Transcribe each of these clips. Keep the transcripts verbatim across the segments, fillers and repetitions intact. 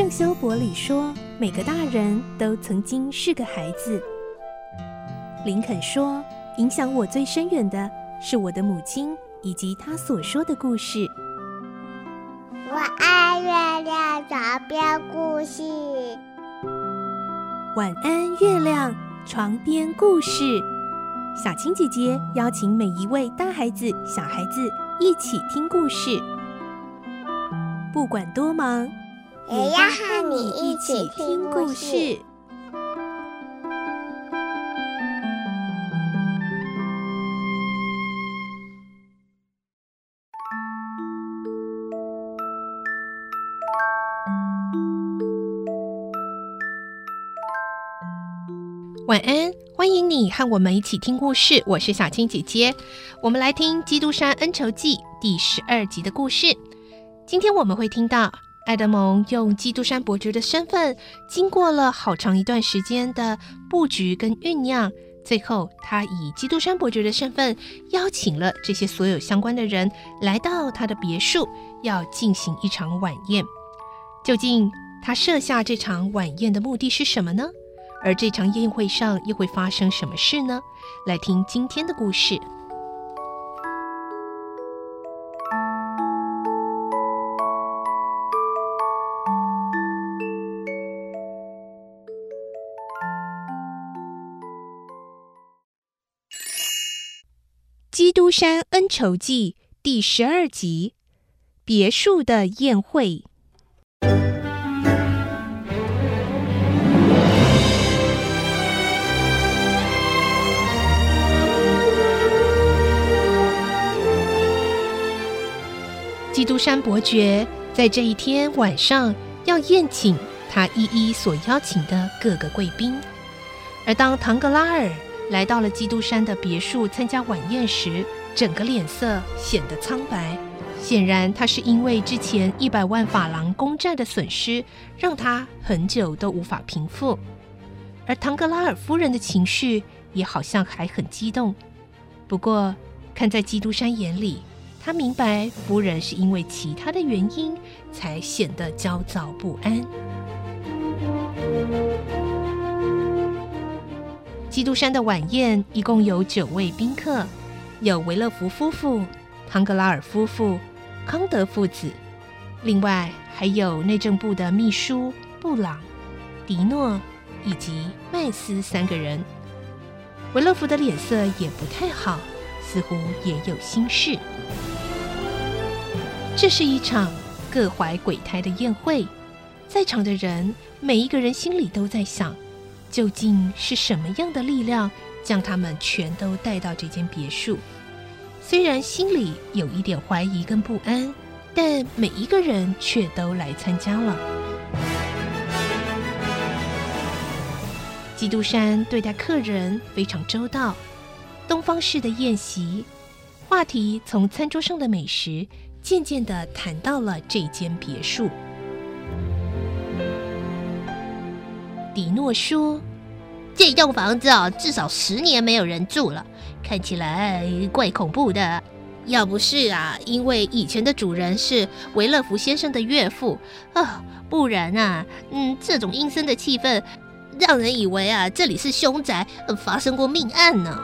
圣修伯里说，每个大人都曾经是个孩子。林肯说，影响我最深远的是我的母亲以及她所说的故事。 我爱月亮床边故事。 晚安，月亮床边故事。小青姐姐邀请每一位大孩子、小孩子一起听故事，不管多忙， 也要和你一起听故事。 晚安，欢迎你和我们一起听故事，我是小青姐姐。我们来听《基督山恩仇记》第十二集的故事。今天我们会听到爱德蒙用基督山伯爵的身份，经过了好长一段时间的布局跟酝酿，最后他以基督山伯爵的身份邀请了这些所有相关的人来到他的别墅，要进行一场晚宴。究竟他设下这场晚宴的目的是什么呢？而这场宴会上又会发生什么事呢？来听今天的故事。基督山恩仇记第十二集，别墅的宴会。基督山伯爵在这一天晚上要宴请他一一所邀请的各个贵宾，而当唐格拉尔来到了基督山的别墅参加晚宴时，整个脸色显得苍白，显然他是因为之前一百万法郎公债的损失，让他很久都无法平复。而唐格拉尔夫人的情绪也好像还很激动，不过看在基督山眼里，他明白夫人是因为其他的原因才显得焦躁不安。基督山的晚宴一共有九位宾客，有维勒福夫妇、唐格拉尔夫妇、康德父子，另外还有内政部的秘书布朗、迪诺以及麦斯三个人。维勒福的脸色也不太好，似乎也有心事。这是一场各怀鬼胎的宴会，在场的人每一个人心里都在想，究竟是什么样的力量将他们全都带到这间别墅。虽然心里有一点怀疑跟不安，但每一个人却都来参加了。基督山对待客人非常周到，东方式的宴席，话题从餐桌上的美食渐渐地谈到了这间别墅。迪诺说， 这栋房子哦，至少十年没有人住了，看起来怪恐怖的。要不是啊，因为以前的主人是维勒福先生的岳父啊，不然啊，嗯，这种阴森的气氛，让人以为啊，这里是凶宅，呃、发生过命案呢。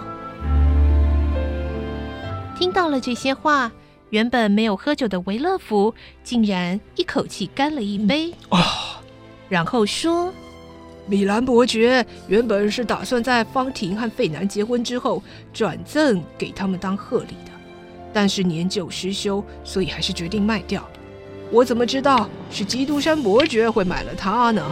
听到了这些话，原本没有喝酒的维勒福竟然一口气干了一杯， 啊， 然后说， 米兰伯爵原本是打算在方婷和费南结婚之后转赠给他们当贺礼的，但是年久失修，所以还是决定卖掉。我怎么知道是基督山伯爵会买了它呢？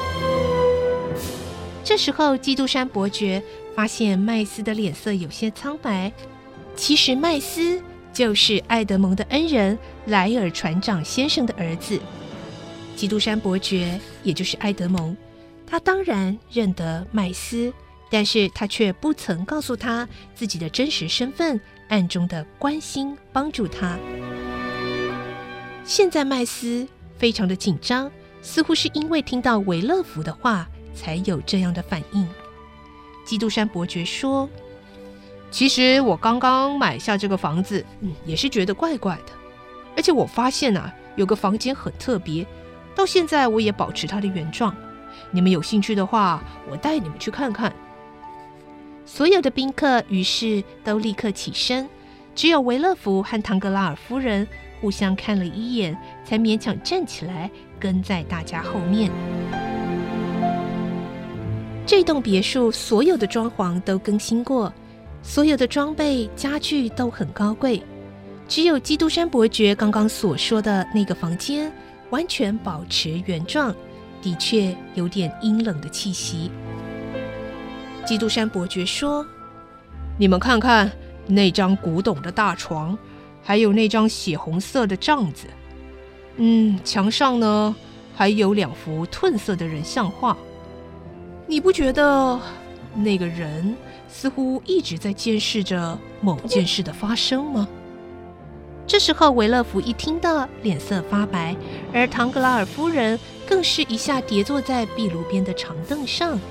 这时候基督山伯爵发现麦斯的脸色有些苍白，其实麦斯就是爱德蒙的恩人莱尔船长先生的儿子。基督山伯爵也就是爱德蒙，他当然认得麦斯，但是他却不曾告诉他自己的真实身份，暗中的关心帮助他。现在麦斯非常的紧张，似乎是因为听到维勒福的话才有这样的反应。基督山伯爵说， 其实我刚刚买下这个房子，嗯，也是觉得怪怪的。而且我发现啊，有个房间很特别， 到现在我也保持它的原状。你们有兴趣的话，我带你们去看看。 所有的宾客于是都立刻起身，只有维勒福和唐格拉尔夫人互相看了一眼，才勉强站起来，跟在大家后面。这栋别墅所有的装潢都更新过，所有的装备家具都很高贵，只有基督山伯爵刚刚所说的那个房间完全保持原状，的确有点阴冷的气息。基督山伯爵说： 你们看看那张古董的大床，还有那张血红色的帐子，嗯，墙上呢还有两幅褪色的人像画。你不觉得那个人似乎一直在监视着某件事的发生吗？ 这时候维勒福一听到，脸色发白，而唐格拉尔夫人更是一下跌坐在壁炉边的长凳上。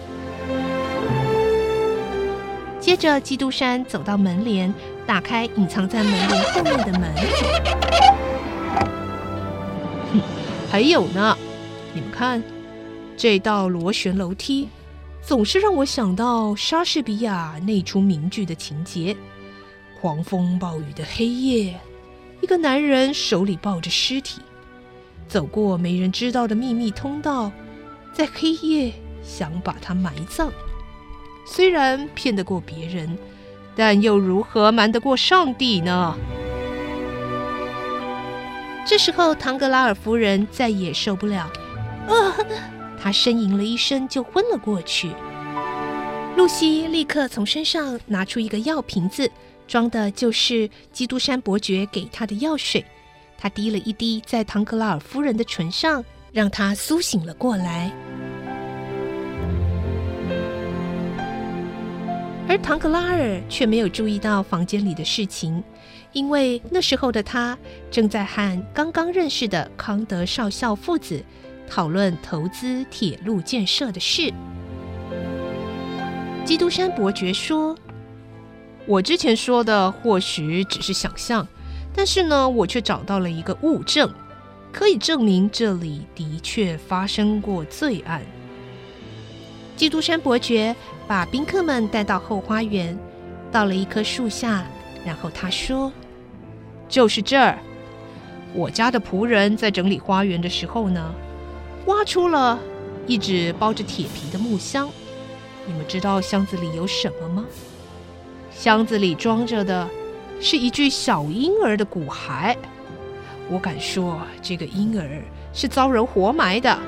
接着基督山走到门帘，打开隐藏在门帘后面的门。 还有呢，你们看，这道螺旋楼梯总是让我想到莎士比亚那出名剧的情节：狂风暴雨的黑夜，一个男人手里抱着尸体，走过没人知道的秘密通道，在黑夜想把它埋葬。虽然骗得过别人，但又如何瞒得过上帝呢？ 这时候唐格拉尔夫人再也受不了，啊！她呻吟了一声就昏了过去。露西立刻从身上拿出一个药瓶子，装的就是基督山伯爵给她的药水。她滴了一滴在唐格拉尔夫人的唇上，让她苏醒了过来。而唐格拉尔却没有注意到房间里的事情，因为那时候的他正在和刚刚认识的康德少校父子讨论投资铁路建设的事。基督山伯爵说： 我之前说的或许只是想象，但是呢，我却找到了一个物证，可以证明这里的确发生过罪案。 基督山伯爵把宾客们带到后花园，到了一棵树下，然后他说： 就是这儿，我家的仆人在整理花园的时候呢，挖出了一只包着铁皮的木箱。你们知道箱子里有什么吗？箱子里装着的是一具小婴儿的骨骸。我敢说，这个婴儿是遭人活埋的。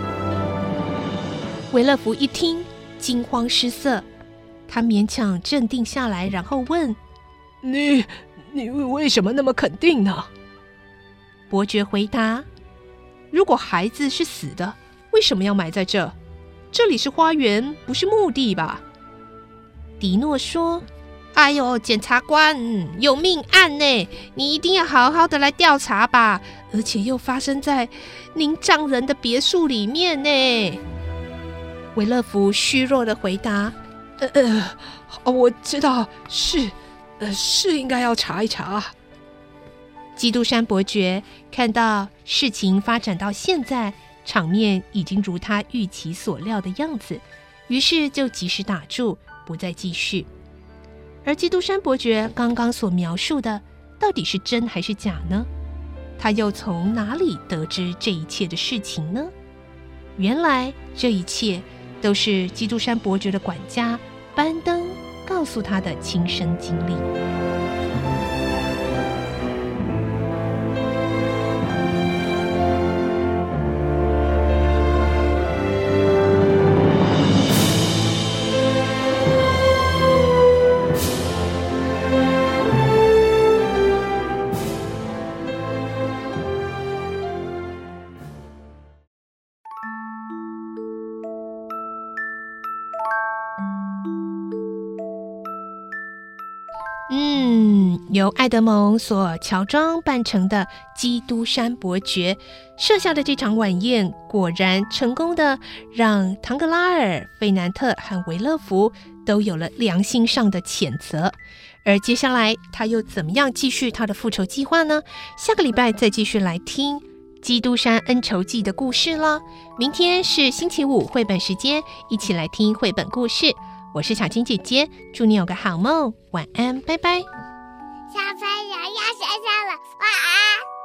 维勒福一听，惊慌失色，他勉强镇定下来，然后问： 你你为什么那么肯定呢？ 伯爵回答： 如果孩子是死的，为什么要埋在这？这里是花园，不是墓地吧？ 迪诺说：哎呦，检察官，有命案呢，你一定要好好的来调查吧，而且又发生在您丈人的别墅里面呢。维勒福虚弱的回答： 呃呃，我知道，是，呃，是应该要查一查。 基督山伯爵看到事情发展到现在，场面已经如他预期所料的样子，于是就及时打住，不再继续。而基督山伯爵刚刚所描述的，到底是真还是假呢？他又从哪里得知这一切的事情呢？原来这一切都是基督山伯爵的管家班登告诉他的亲身经历。嗯，由爱德蒙所乔装扮成的基督山伯爵设下的这场晚宴，果然成功的让唐格拉尔、费南特和维勒福都有了良心上的谴责。而接下来他又怎么样继续他的复仇计划呢？下个礼拜再继续来听基督山恩仇记的故事了。明天是星期五绘本时间，一起来听绘本故事。我是小青姐姐，祝你有个好梦，晚安，拜拜。 小朋友要睡觉了，晚安。